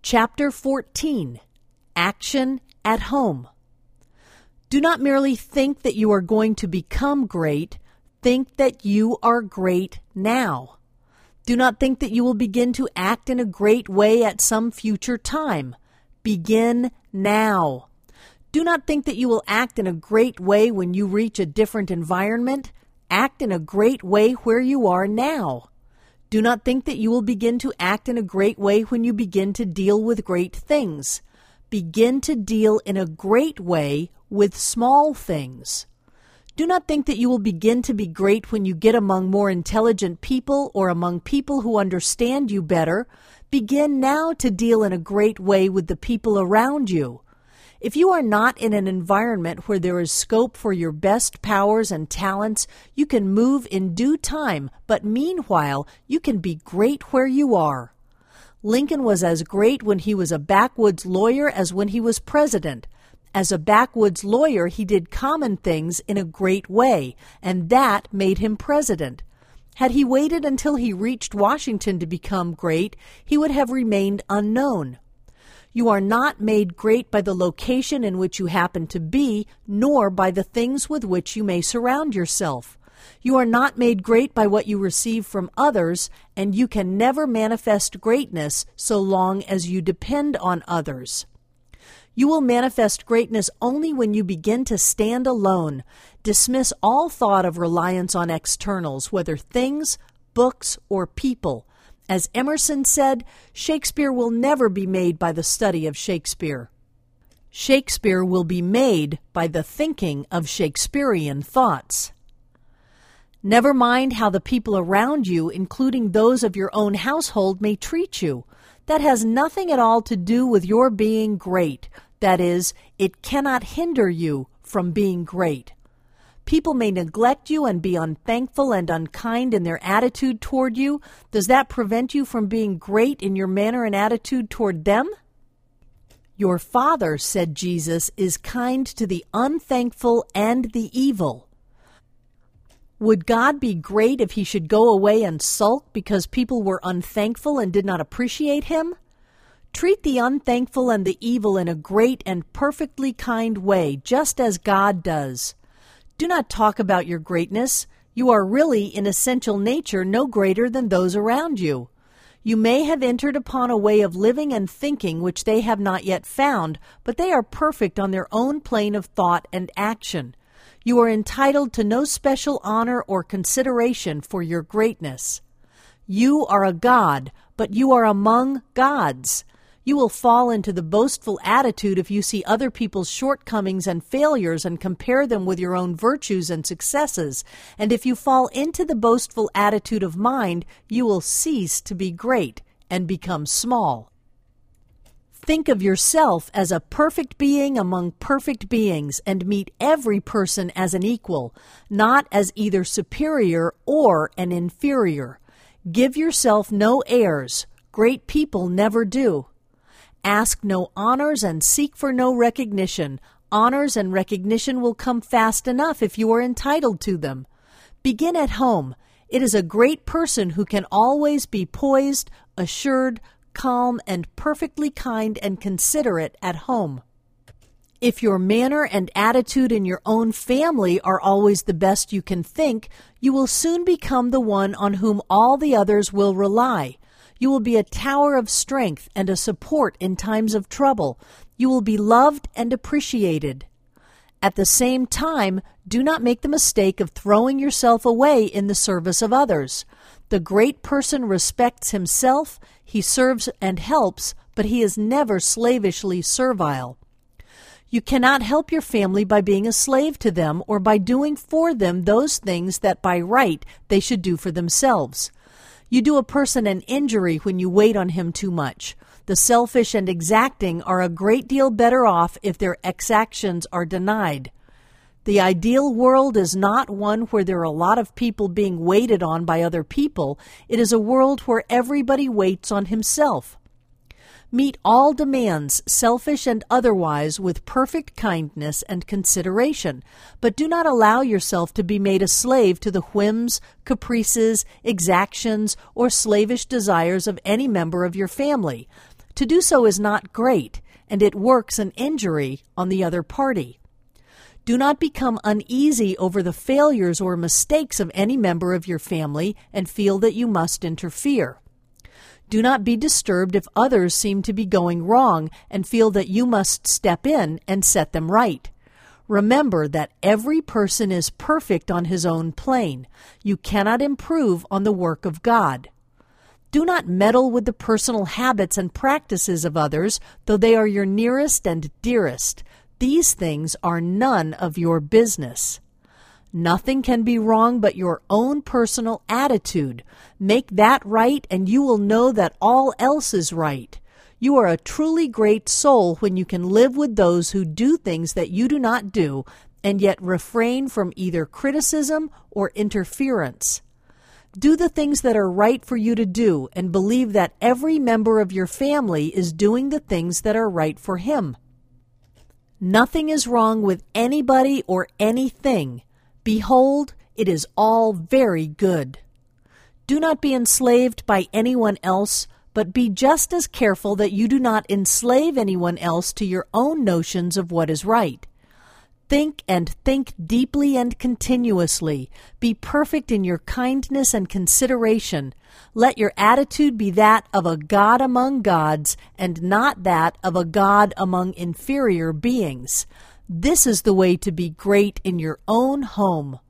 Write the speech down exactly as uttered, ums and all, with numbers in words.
Chapter fourteen. Action at Home. Do not merely think that you are going to become great, think that you are great now. Do not think that you will begin to act in a great way at some future time. Begin now. Do not think that you will act in a great way when you reach a different environment. Act in a great way where you are now. Do not think that you will begin to act in a great way when you begin to deal with great things. Begin to deal in a great way with small things. Do not think that you will begin to be great when you get among more intelligent people or among people who understand you better. Begin now to deal in a great way with the people around you. If you are not in an environment where there is scope for your best powers and talents, you can move in due time, but meanwhile, you can be great where you are. Lincoln was as great when he was a backwoods lawyer as when he was president. As a backwoods lawyer, he did common things in a great way, and that made him president. Had he waited until he reached Washington to become great, he would have remained unknown. You are not made great by the location in which you happen to be, nor by the things with which you may surround yourself. You are not made great by what you receive from others, and you can never manifest greatness so long as you depend on others. You will manifest greatness only when you begin to stand alone. Dismiss all thought of reliance on externals, whether things, books, or people. As Emerson said, Shakespeare will never be made by the study of Shakespeare. Shakespeare will be made by the thinking of Shakespearean thoughts. Never mind how the people around you, including those of your own household, may treat you. That has nothing at all to do with your being great. That is, it cannot hinder you from being great. People may neglect you and be unthankful and unkind in their attitude toward you. Does that prevent you from being great in your manner and attitude toward them? Your Father, said Jesus, is kind to the unthankful and the evil. Would God be great if he should go away and sulk because people were unthankful and did not appreciate him? Treat the unthankful and the evil in a great and perfectly kind way, just as God does. Do not talk about your greatness. You are really, in essential nature, no greater than those around you. You may have entered upon a way of living and thinking which they have not yet found, but they are perfect on their own plane of thought and action. You are entitled to no special honor or consideration for your greatness. You are a god, but you are among gods. You will fall into the boastful attitude if you see other people's shortcomings and failures and compare them with your own virtues and successes. And if you fall into the boastful attitude of mind, you will cease to be great and become small. Think of yourself as a perfect being among perfect beings and meet every person as an equal, not as either superior or an inferior. Give yourself no airs. Great people never do. Ask no honors and seek for no recognition. Honors and recognition will come fast enough if you are entitled to them. Begin at home. It is a great person who can always be poised, assured, calm, and perfectly kind and considerate at home. If your manner and attitude in your own family are always the best you can think, you will soon become the one on whom all the others will rely. You will be a tower of strength and a support in times of trouble. You will be loved and appreciated. At the same time, do not make the mistake of throwing yourself away in the service of others. The great person respects himself, he serves and helps, but he is never slavishly servile. You cannot help your family by being a slave to them or by doing for them those things that by right they should do for themselves. You do a person an injury when you wait on him too much. The selfish and exacting are a great deal better off if their exactions are denied. The ideal world is not one where there are a lot of people being waited on by other people. It is a world where everybody waits on himself. Meet all demands, selfish and otherwise, with perfect kindness and consideration, but do not allow yourself to be made a slave to the whims, caprices, exactions, or slavish desires of any member of your family. To do so is not great, and it works an injury on the other party. Do not become uneasy over the failures or mistakes of any member of your family and feel that you must interfere. Do not be disturbed if others seem to be going wrong and feel that you must step in and set them right. Remember that every person is perfect on his own plane. You cannot improve on the work of God. Do not meddle with the personal habits and practices of others, though they are your nearest and dearest. These things are none of your business. Nothing can be wrong but your own personal attitude. Make that right, and you will know that all else is right. You are a truly great soul when you can live with those who do things that you do not do, and yet refrain from either criticism or interference. Do the things that are right for you to do, and believe that every member of your family is doing the things that are right for him. Nothing is wrong with anybody or anything. Behold, it is all very good. Do not be enslaved by anyone else, but be just as careful that you do not enslave anyone else to your own notions of what is right. Think and think deeply and continuously. Be perfect in your kindness and consideration. Let your attitude be that of a God among gods and not that of a God among inferior beings. This is the way to be great in your own home.